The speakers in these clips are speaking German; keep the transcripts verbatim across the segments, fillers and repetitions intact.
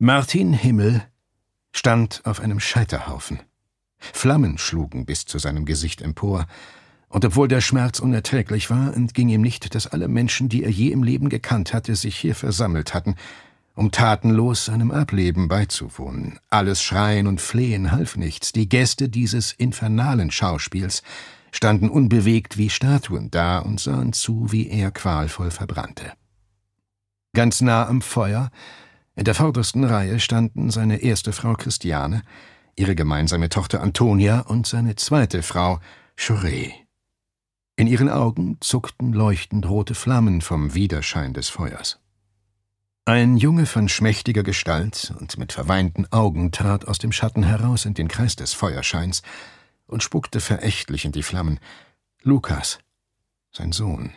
Martin Himmel stand auf einem Scheiterhaufen. Flammen schlugen bis zu seinem Gesicht empor, und obwohl der Schmerz unerträglich war, entging ihm nicht, dass alle Menschen, die er je im Leben gekannt hatte, sich hier versammelt hatten, um tatenlos seinem Ableben beizuwohnen. Alles Schreien und Flehen half nichts. Die Gäste dieses infernalen Schauspiels standen unbewegt wie Statuen da und sahen zu, wie er qualvoll verbrannte. Ganz nah am Feuer, in der vordersten Reihe, standen seine erste Frau Christiane, ihre gemeinsame Tochter Antonia und seine zweite Frau Chauret. In ihren Augen zuckten leuchtend rote Flammen vom Widerschein des Feuers. Ein Junge von schmächtiger Gestalt und mit verweinten Augen trat aus dem Schatten heraus in den Kreis des Feuerscheins und spuckte verächtlich in die Flammen. Lukas, sein Sohn.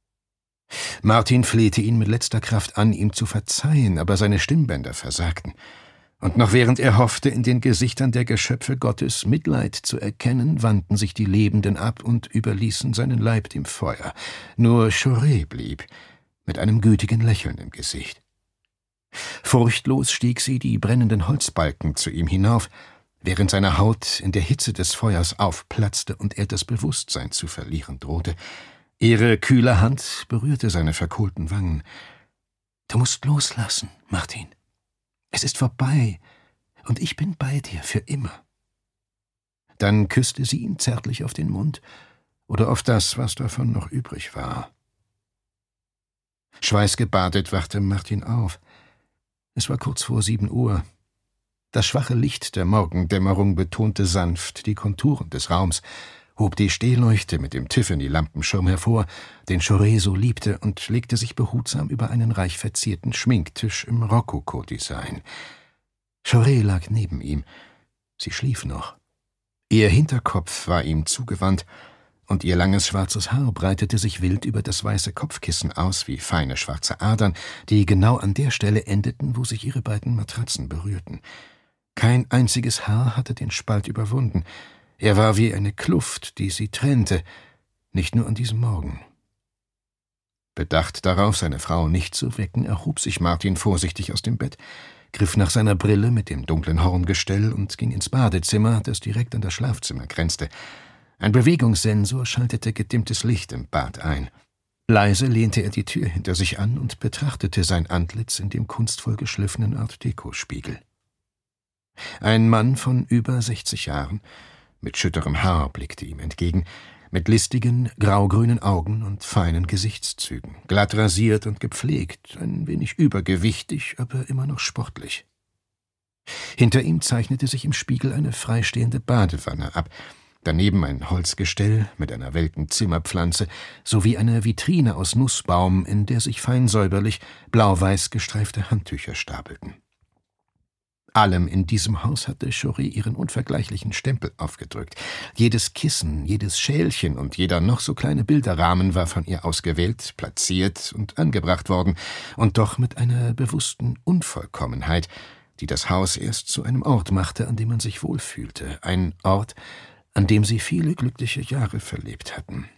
Martin flehte ihn mit letzter Kraft an, ihm zu verzeihen, aber seine Stimmbänder versagten. Und noch während er hoffte, in den Gesichtern der Geschöpfe Gottes Mitleid zu erkennen, wandten sich die Lebenden ab und überließen seinen Leib dem Feuer. Nur Chauret blieb, mit einem gütigen Lächeln im Gesicht. Furchtlos stieg sie die brennenden Holzbalken zu ihm hinauf, während seine Haut in der Hitze des Feuers aufplatzte und er das Bewusstsein zu verlieren drohte. Ihre kühle Hand berührte seine verkohlten Wangen. »Du musst loslassen, Martin. Es ist vorbei, und ich bin bei dir für immer.« Dann küsste sie ihn zärtlich auf den Mund oder auf das, was davon noch übrig war. Schweißgebadet wachte Martin auf. Es war kurz vor sieben Uhr. Das schwache Licht der Morgendämmerung betonte sanft die Konturen des Raums, hob die Stehleuchte mit dem Tiffany-Lampenschirm hervor, den Chauret so liebte, und legte sich behutsam über einen reich verzierten Schminktisch im Rokoko-Design. Chauret lag neben ihm. Sie schlief noch. Ihr Hinterkopf war ihm zugewandt, und ihr langes schwarzes Haar breitete sich wild über das weiße Kopfkissen aus wie feine schwarze Adern, die genau an der Stelle endeten, wo sich ihre beiden Matratzen berührten. Kein einziges Haar hatte den Spalt überwunden. Er war wie eine Kluft, die sie trennte, nicht nur an diesem Morgen. Bedacht darauf, seine Frau nicht zu wecken, erhob sich Martin vorsichtig aus dem Bett, griff nach seiner Brille mit dem dunklen Horngestell und ging ins Badezimmer, das direkt an das Schlafzimmer grenzte. Ein Bewegungssensor schaltete gedimmtes Licht im Bad ein. Leise lehnte er die Tür hinter sich an und betrachtete sein Antlitz in dem kunstvoll geschliffenen Art-Deco-Spiegel. Ein Mann von über sechzig Jahren, mit schütterem Haar, blickte ihm entgegen, mit listigen, graugrünen Augen und feinen Gesichtszügen, glatt rasiert und gepflegt, ein wenig übergewichtig, aber immer noch sportlich. Hinter ihm zeichnete sich im Spiegel eine freistehende Badewanne ab, daneben ein Holzgestell mit einer welken Zimmerpflanze sowie eine Vitrine aus Nussbaum, in der sich fein säuberlich blau-weiß gestreifte Handtücher stapelten. Allem in diesem Haus hatte Chauret ihren unvergleichlichen Stempel aufgedrückt. Jedes Kissen, jedes Schälchen und jeder noch so kleine Bilderrahmen war von ihr ausgewählt, platziert und angebracht worden, und doch mit einer bewussten Unvollkommenheit, die das Haus erst zu einem Ort machte, an dem man sich wohlfühlte, ein Ort, an dem sie viele glückliche Jahre verlebt hatten.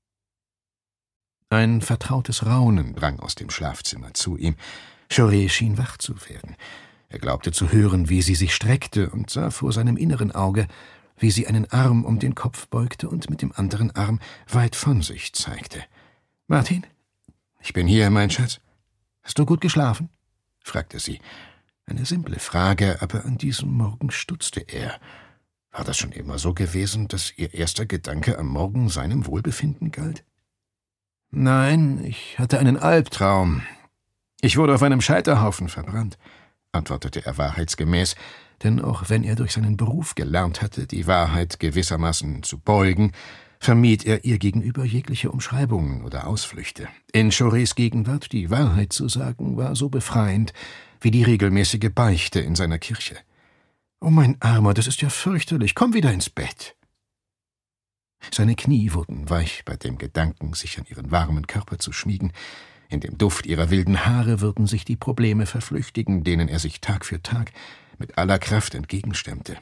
Ein vertrautes Raunen drang aus dem Schlafzimmer zu ihm. Chauret schien wach zu werden. Er glaubte zu hören, wie sie sich streckte, und sah vor seinem inneren Auge, wie sie einen Arm um den Kopf beugte und mit dem anderen Arm weit von sich zeigte. »Martin, ich bin hier, mein Schatz. Hast du gut geschlafen?« fragte sie. Eine simple Frage, aber an diesem Morgen stutzte er. War das schon immer so gewesen, dass ihr erster Gedanke am Morgen seinem Wohlbefinden galt? »Nein, ich hatte einen Albtraum. Ich wurde auf einem Scheiterhaufen verbrannt«, antwortete er wahrheitsgemäß, denn auch wenn er durch seinen Beruf gelernt hatte, die Wahrheit gewissermaßen zu beugen, vermied er ihr gegenüber jegliche Umschreibungen oder Ausflüchte. In Chaurets Gegenwart die Wahrheit zu sagen, war so befreiend wie die regelmäßige Beichte in seiner Kirche. »Oh, mein Armer, das ist ja fürchterlich. Komm wieder ins Bett.« Seine Knie wurden weich bei dem Gedanken, sich an ihren warmen Körper zu schmiegen. In dem Duft ihrer wilden Haare würden sich die Probleme verflüchtigen, denen er sich Tag für Tag mit aller Kraft entgegenstemmte.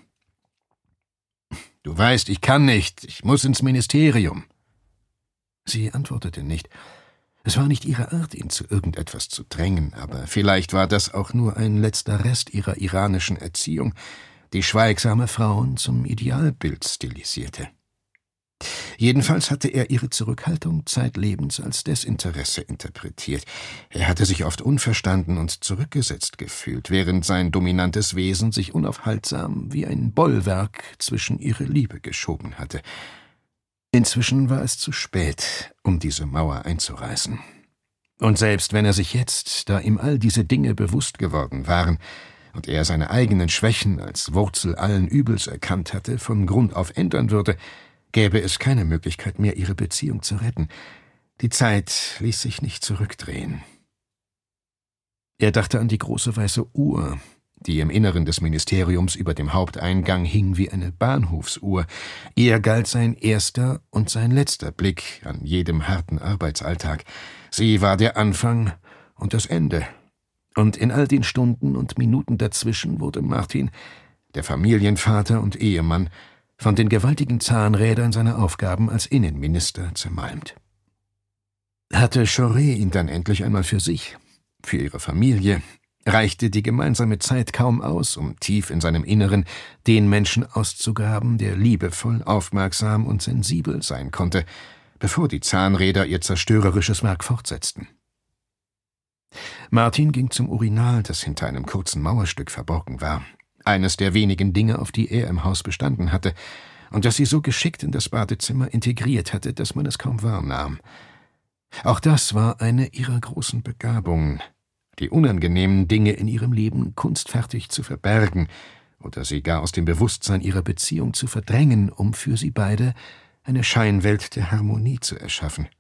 »Du weißt, ich kann nicht. Ich muss ins Ministerium.« Sie antwortete nicht. Es war nicht ihre Art, ihn zu irgendetwas zu drängen, aber vielleicht war das auch nur ein letzter Rest ihrer iranischen Erziehung, die schweigsame Frauen zum Idealbild stilisierte. Jedenfalls hatte er ihre Zurückhaltung zeitlebens als Desinteresse interpretiert. Er hatte sich oft unverstanden und zurückgesetzt gefühlt, während sein dominantes Wesen sich unaufhaltsam wie ein Bollwerk zwischen ihre Liebe geschoben hatte. Inzwischen war es zu spät, um diese Mauer einzureißen. Und selbst wenn er sich jetzt, da ihm all diese Dinge bewusst geworden waren und er seine eigenen Schwächen als Wurzel allen Übels erkannt hatte, von Grund auf ändern würde, gäbe es keine Möglichkeit mehr, ihre Beziehung zu retten. Die Zeit ließ sich nicht zurückdrehen. Er dachte an die große weiße Uhr, die im Inneren des Ministeriums über dem Haupteingang hing wie eine Bahnhofsuhr. Ihr galt sein erster und sein letzter Blick an jedem harten Arbeitsalltag. Sie war der Anfang und das Ende. Und in all den Stunden und Minuten dazwischen wurde Martin, der Familienvater und Ehemann, von den gewaltigen Zahnrädern seiner Aufgaben als Innenminister zermalmt. Hatte Chauret ihn dann endlich einmal für sich, für ihre Familie, reichte die gemeinsame Zeit kaum aus, um tief in seinem Inneren den Menschen auszugraben, der liebevoll, aufmerksam und sensibel sein konnte, bevor die Zahnräder ihr zerstörerisches Werk fortsetzten. Martin ging zum Urinal, das hinter einem kurzen Mauerstück verborgen war, eines der wenigen Dinge, auf die er im Haus bestanden hatte, und das sie so geschickt in das Badezimmer integriert hatte, dass man es kaum wahrnahm. Auch das war eine ihrer großen Begabungen, die unangenehmen Dinge in ihrem Leben kunstfertig zu verbergen oder sie gar aus dem Bewusstsein ihrer Beziehung zu verdrängen, um für sie beide eine Scheinwelt der Harmonie zu erschaffen.